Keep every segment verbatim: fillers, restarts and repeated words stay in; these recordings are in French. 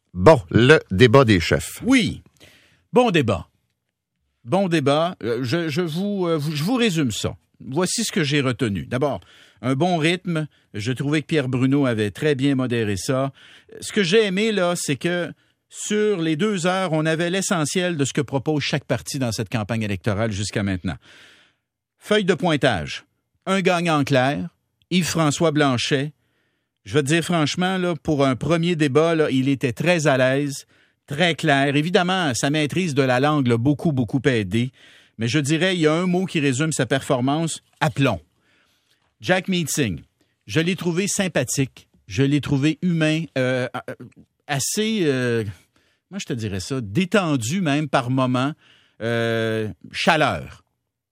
Bon, le débat des chefs. Oui, bon débat. Bon débat. Je, je, vous, je vous résume ça. Voici ce que j'ai retenu. D'abord, un bon rythme. Je trouvais que Pierre Bruno avait très bien modéré ça. Ce que j'ai aimé, là, c'est que sur les deux heures, on avait l'essentiel de ce que propose chaque parti dans cette campagne électorale jusqu'à maintenant. Feuille de pointage. Un gagnant clair. Yves-François Blanchet. Je vais te dire franchement, là, pour un premier débat, là, il était très à l'aise, très clair. Évidemment, sa maîtrise de la langue l'a beaucoup, beaucoup aidé. Mais je dirais, il y a un mot qui résume sa performance, aplomb. Jack Meeting, je l'ai trouvé sympathique, je l'ai trouvé humain, euh, assez, euh, moi je te dirais ça, détendu même par moments, euh, chaleur.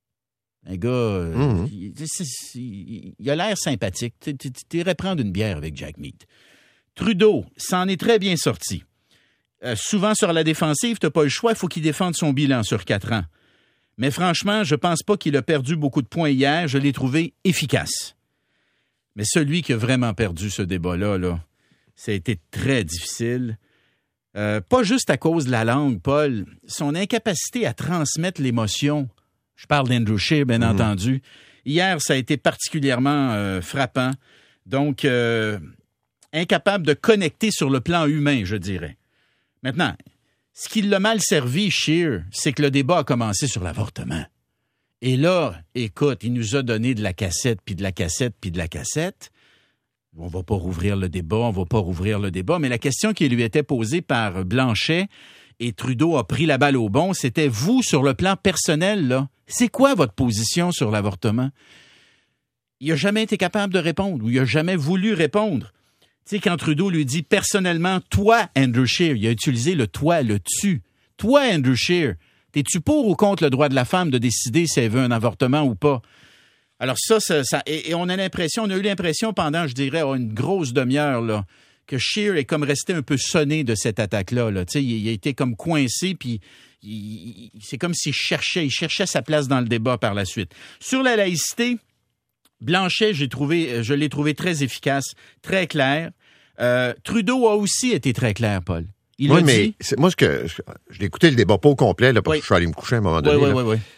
Un gars, euh, mmh. il, il, il a l'air sympathique. Tu irais prendre une bière avec Jack Meat. Trudeau s'en est très bien sorti. Euh, souvent sur la défensive, tu n'as pas le choix, il faut qu'il défende son bilan sur quatre ans. Mais franchement, je pense pas qu'il a perdu beaucoup de points hier. Je l'ai trouvé efficace. Mais celui qui a vraiment perdu ce débat-là, là, ça a été très difficile. Euh, pas juste à cause de la langue, Paul. Son incapacité à transmettre l'émotion. Je parle d'Andrew Scheer, bien mmh. entendu. Hier, ça a été particulièrement euh, frappant. Donc, euh, incapable de connecter sur le plan humain, je dirais. Maintenant, ce qui l'a mal servi, Scheer, c'est que le débat a commencé sur l'avortement. Et là, écoute, il nous a donné de la cassette, puis de la cassette, puis de la cassette. On va pas rouvrir le débat, on va pas rouvrir le débat. Mais la question qui lui était posée par Blanchet, et Trudeau a pris la balle au bon, c'était vous, sur le plan personnel, là, c'est quoi votre position sur l'avortement? Il n'a jamais été capable de répondre, ou il n'a jamais voulu répondre. Tu sais, quand Trudeau lui dit personnellement, toi, Andrew Scheer, il a utilisé le toi, le tu. Toi, Andrew Scheer, t'es-tu pour ou contre le droit de la femme de décider si elle veut un avortement ou pas? Alors ça, ça, ça et, et on a l'impression, on a eu l'impression pendant, je dirais, une grosse demi-heure, là, que Scheer est comme resté un peu sonné de cette attaque-là. Là. Tu sais, il, il a été comme coincé, puis il, il, c'est comme s'il cherchait, il cherchait sa place dans le débat par la suite. Sur la laïcité, Blanchet, j'ai trouvé, je l'ai trouvé très efficace, très clair. Euh, Trudeau a aussi été très clair, Paul. Il oui, a mais dit... c'est, moi, ce que je, je l'ai écouté le débat pas au complet, là, parce oui. que je suis allé me coucher à un moment donné. Oui, oui, oui, oui.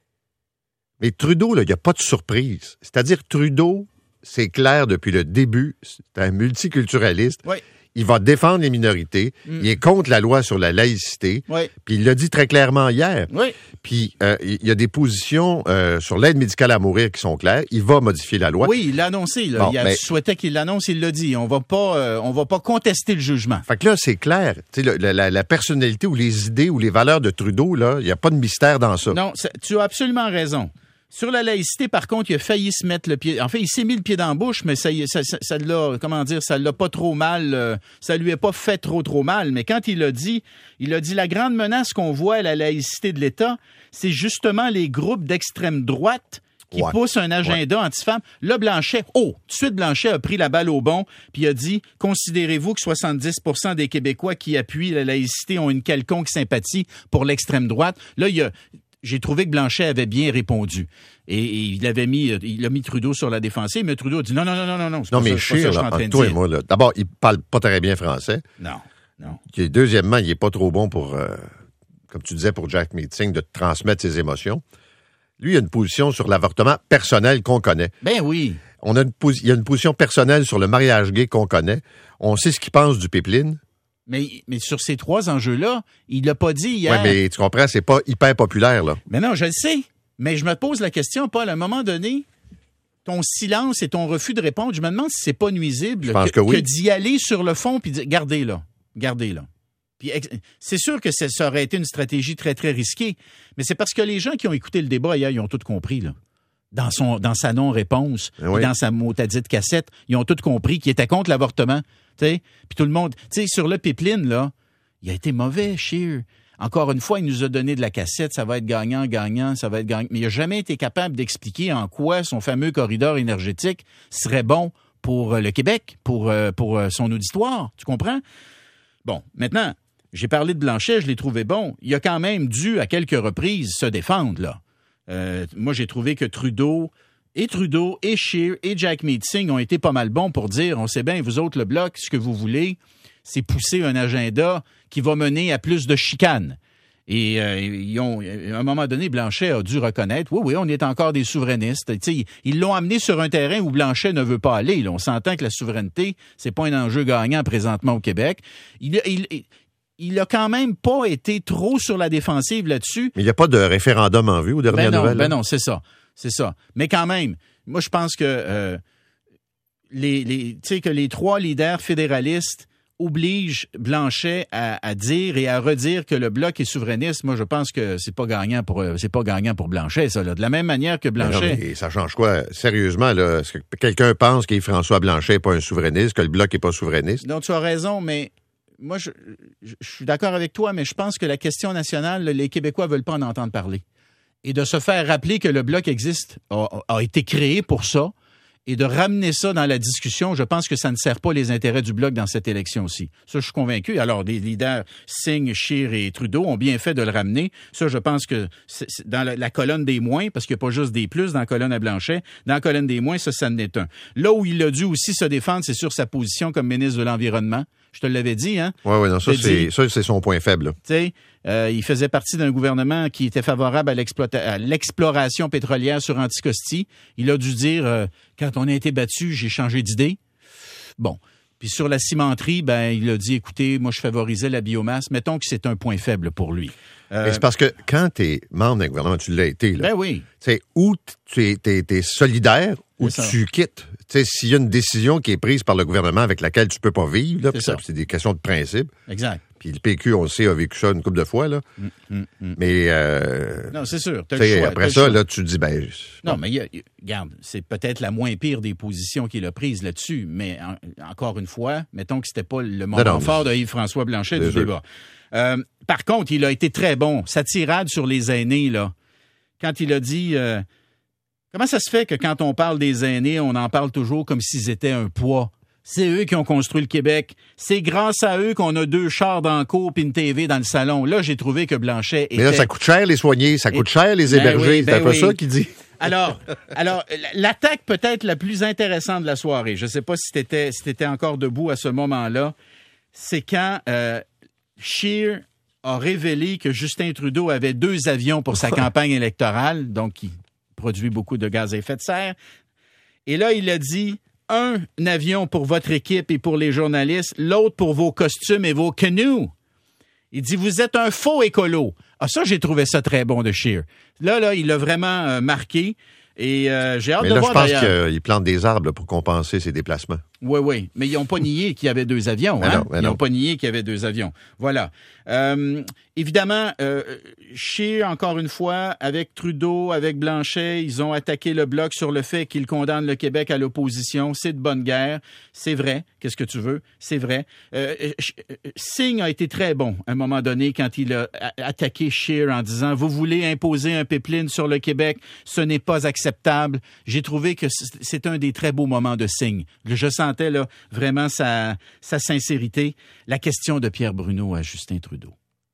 Mais Trudeau, il n'y a pas de surprise. C'est-à-dire, Trudeau, c'est clair depuis le début, c'est un multiculturaliste. Oui. Il va défendre les minorités. Mm. Il est contre la loi sur la laïcité. Oui. Puis il l'a dit très clairement hier. Oui. Puis euh, il y a des positions euh, sur l'aide médicale à mourir qui sont claires. Il va modifier la loi. Oui, il l'a annoncé. Là. Bon, il a, mais... souhaitait qu'il l'annonce, il l'a dit. On va pas, euh, on va pas contester le jugement. Fait que là, c'est clair. Tu sais, la, la, la personnalité ou les idées ou les valeurs de Trudeau, là, il n'y a pas de mystère dans ça. Non, tu as absolument raison. Sur la laïcité, par contre, il a failli se mettre le pied... En fait, il s'est mis le pied dans la bouche, mais ça, ça, ça, ça l'a... Comment dire? Ça l'a pas trop mal... Euh, ça lui a pas fait trop, trop mal. Mais quand il a dit... Il a dit la grande menace qu'on voit à la laïcité de l'État, c'est justement les groupes d'extrême droite qui ouais. poussent un agenda ouais. anti-femme. Là, Blanchet... Oh! Tout de suite, Blanchet a pris la balle au bon, puis il a dit, considérez-vous que soixante-dix pour cent des Québécois qui appuient la laïcité ont une quelconque sympathie pour l'extrême droite. Là, il y a... J'ai trouvé que Blanchet avait bien répondu. Et, et il avait mis, il a mis Trudeau sur la défensive, mais Trudeau a dit non, non, non, non, non, non. C'est non, pas mais ça, Scheer, pas ça que je suis là, en train de toi dire. et moi, là, d'abord, il parle pas très bien français. Non, non. Et deuxièmement, il est pas trop bon pour, euh, comme tu disais, pour Jack Meeting, de transmettre ses émotions. Lui, il a une position sur l'avortement personnel qu'on connaît. Ben oui. On a une, il y a une position personnelle sur le mariage gay qu'on connaît. On sait ce qu'il pense du pipeline. Mais, mais sur ces trois enjeux-là, il l'a pas dit hier. Oui, mais tu comprends, c'est pas hyper populaire, là. Mais non, je le sais. Mais je me pose la question, Paul, à un moment donné, ton silence et ton refus de répondre, je me demande si c'est pas nuisible je pense que, que, oui. que d'y aller sur le fond puis dire, gardez là, gardez là. Puis c'est sûr que ça, ça aurait été une stratégie très, très risquée, mais c'est parce que les gens qui ont écouté le débat hier, ils ont tout compris, là. Dans, son, dans sa non-réponse, oui. dans sa motadite cassette, ils ont tout compris qu'il était contre l'avortement. Puis tout le monde, tu sais, sur le pipeline, là, il a été mauvais, Scheer. Encore une fois, il nous a donné de la cassette, ça va être gagnant, gagnant, ça va être gagnant. Mais il n'a jamais été capable d'expliquer en quoi son fameux corridor énergétique serait bon pour le Québec, pour, pour son auditoire. Tu comprends? Bon, maintenant, j'ai parlé de Blanchet, je l'ai trouvé bon. Il a quand même dû, à quelques reprises, se défendre, là. Euh, moi, j'ai trouvé que Trudeau, et Trudeau, et Scheer, et Jack Meeting ont été pas mal bons pour dire, on sait bien, vous autres, le Bloc, ce que vous voulez, c'est pousser un agenda qui va mener à plus de chicanes. Et euh, ils ont, à un moment donné, Blanchet a dû reconnaître, oui, oui, on est encore des souverainistes. T'sais, ils l'ont amené sur un terrain où Blanchet ne veut pas aller. Là, on s'entend que la souveraineté, c'est pas un enjeu gagnant présentement au Québec. Il, il, il, il a quand même pas été trop sur la défensive là-dessus. Mais il n'y a pas de référendum en vue aux dernières ben non, nouvelles? Ben non, c'est ça. C'est ça. Mais quand même, moi, je pense que euh, les, les, tu sais, que les trois leaders fédéralistes oblige Blanchet à, à dire et à redire que le Bloc est souverainiste. Moi, je pense que c'est pas gagnant pour c'est pas gagnant pour Blanchet, ça. Là. De la même manière que Blanchet. Mais non, mais ça change quoi? Sérieusement, là, est-ce que quelqu'un pense qu'Yves-François Blanchet n'est pas un souverainiste, que le Bloc n'est pas souverainiste? Non, tu as raison, mais moi, je, je, je suis d'accord avec toi, mais je pense que la question nationale, les Québécois veulent pas en entendre parler. Et de se faire rappeler que le Bloc existe, a, a été créé pour ça, et de ramener ça dans la discussion, je pense que ça ne sert pas les intérêts du Bloc dans cette élection aussi. Ça, je suis convaincu. Alors, des leaders, Singh, Scheer et Trudeau ont bien fait de le ramener. Ça, je pense que c'est, c'est dans la, la colonne des moins, parce qu'il n'y a pas juste des plus dans la colonne à Blanchet, dans la colonne des moins, ça, ça en est un. Là où il a dû aussi se défendre, c'est sur sa position comme ministre de l'Environnement. Je te l'avais dit, hein? Oui, oui, non, ça, c'est, ça, c'est son point faible. Tu sais, euh, il faisait partie d'un gouvernement qui était favorable à, l'exploita- à l'exploration pétrolière sur Anticosti. Il a dû dire, euh, quand on a été battu, j'ai changé d'idée. Bon. Puis sur la cimenterie, ben, il a dit, écoutez, moi, je favorisais la biomasse. Mettons que c'est un point faible pour lui. Euh, Mais c'est parce que quand tu es membre d'un gouvernement, tu l'as été, là. Ben oui. C'est où tu es, t'es, t'es solidaire ou tu quittes. Tu sais, s'il y a une décision qui est prise par le gouvernement avec laquelle tu peux pas vivre, là, c'est, ça, c'est des questions de principe. Exact. Puis le P Q, on le sait, a vécu ça une couple de fois, là. Mm, mm, mm. Mais euh, non, c'est sûr. T'as le choix, après t'as ça, le choix. là, tu te dis, ben. Non, mais y a, y, regarde, c'est peut-être la moins pire des positions qu'il a prises là-dessus. Mais en, encore une fois, mettons que c'était pas le moment non, non, fort de Yves-François Blanchet du sûr. débat. Euh, par contre, il a été très bon. Sa tirade sur les aînés, là, quand il a dit euh, comment ça se fait que quand on parle des aînés, on en parle toujours comme s'ils étaient un poids? C'est eux qui ont construit le Québec. C'est grâce à eux qu'on a deux chars dans le cour puis une T V dans le salon. Là, j'ai trouvé que Blanchet était... Mais là, ça coûte cher les soigner, ça coûte Et... cher les héberger. Ben oui, ben c'est un peu oui. ça qu'il dit. Alors, alors, l'attaque peut-être la plus intéressante de la soirée, je ne sais pas si t'étais, si t'étais encore debout à ce moment-là, c'est quand euh, Scheer a révélé que Justin Trudeau avait deux avions pour sa campagne électorale, donc qui produit beaucoup de gaz à effet de serre. Et là, il a dit... un avion pour votre équipe et pour les journalistes, l'autre pour vos costumes et vos canoës. Il dit, vous êtes un faux écolo. Ah, ça, j'ai trouvé ça très bon de Scheer. Là, là, il l'a vraiment euh, marqué. Et euh, j'ai hâte Mais de là, voir je pense d'ailleurs. qu'il plante des arbres là, pour compenser ses déplacements. Oui, oui. Mais ils n'ont pas nié qu'il y avait deux avions. Mais hein? non, mais ils non. n'ont pas nié qu'il y avait deux avions. Voilà. Euh, évidemment, euh, Scheer, encore une fois, avec Trudeau, avec Blanchet, ils ont attaqué le Bloc sur le fait qu'ils condamnent le Québec à l'opposition. C'est de bonne guerre. C'est vrai. Qu'est-ce que tu veux? C'est vrai. Euh, Singh a été très bon à un moment donné quand il a attaqué Scheer en disant « Vous voulez imposer un pipeline sur le Québec? Ce n'est pas acceptable. » J'ai trouvé que c'est un des très beaux moments de Singh. Je sentais là, vraiment sa, sa sincérité. La question de Pierre Bruno à Justin Trudeau.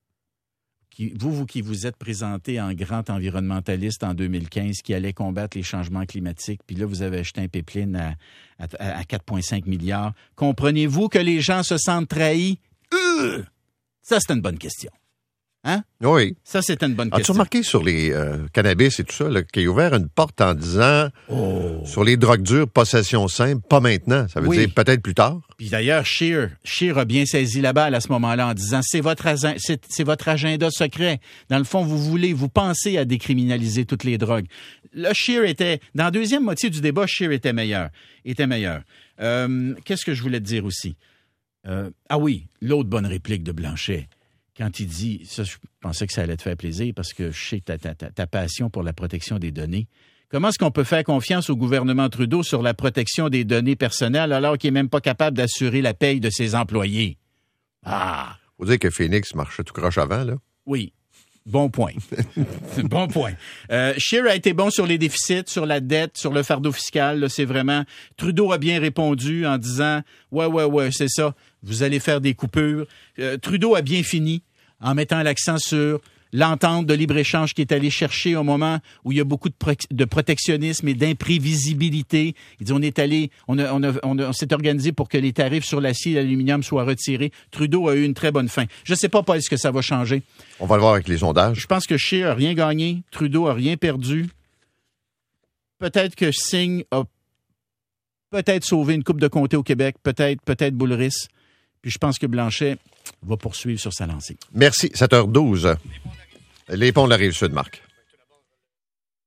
Qui, vous, vous qui vous êtes présenté en grand environnementaliste en deux mille quinze, qui allait combattre les changements climatiques, puis là, vous avez acheté un pipeline à, à, à quatre virgule cinq milliards. Comprenez-vous que les gens se sentent trahis? Euh! Ça, c'est une bonne question. Hein? Oui. Ça, c'est une bonne As-tu question. As-tu remarqué sur les euh, cannabis et tout ça, là, qu'il a ouvert une porte en disant oh. sur les drogues dures, possession simple, pas maintenant. Ça veut oui. dire peut-être plus tard. Puis d'ailleurs, Scheer, Scheer a bien saisi la balle à ce moment-là en disant c'est votre, c'est, c'est votre agenda secret. Dans le fond, vous voulez, vous pensez à décriminaliser toutes les drogues. Là, Scheer était, dans la deuxième moitié du débat, Scheer était meilleur. Était meilleur. Euh, qu'est-ce que je voulais te dire aussi? Euh, ah oui, l'autre bonne réplique de Blanchet. Quand il dit, ça, je pensais que ça allait te faire plaisir parce que je sais ta, ta, ta, ta passion pour la protection des données. Comment est-ce qu'on peut faire confiance au gouvernement Trudeau sur la protection des données personnelles alors qu'il n'est même pas capable d'assurer la paye de ses employés? Ah! Faut dire que Phoenix marchait tout croche avant, là. Oui. Bon point. Bon point. Euh, Scheer a été bon sur les déficits, sur la dette, sur le fardeau fiscal. Là, c'est vraiment... Trudeau a bien répondu en disant « Ouais, ouais, ouais, c'est ça. Vous allez faire des coupures. Euh, » Trudeau a bien fini en mettant l'accent sur l'entente de libre-échange qui est allée chercher au moment où il y a beaucoup de, pro- de protectionnisme et d'imprévisibilité. Il dit on est allé, on, a, on, a, on, a, on s'est organisé pour que les tarifs sur l'acier et l'aluminium soient retirés. Trudeau a eu une très bonne fin. Je ne sais pas, Paul, ce que ça va changer. On va le voir avec les sondages. Je pense que Scheer a rien gagné, Trudeau a rien perdu. Peut-être que Singh a peut-être sauvé une coupe de comté au Québec, peut-être, peut-être Boulris. Puis je pense que Blanchet va poursuivre sur sa lancée. Merci. sept heures douze. Les ponts de la Rive-Sud, Marc.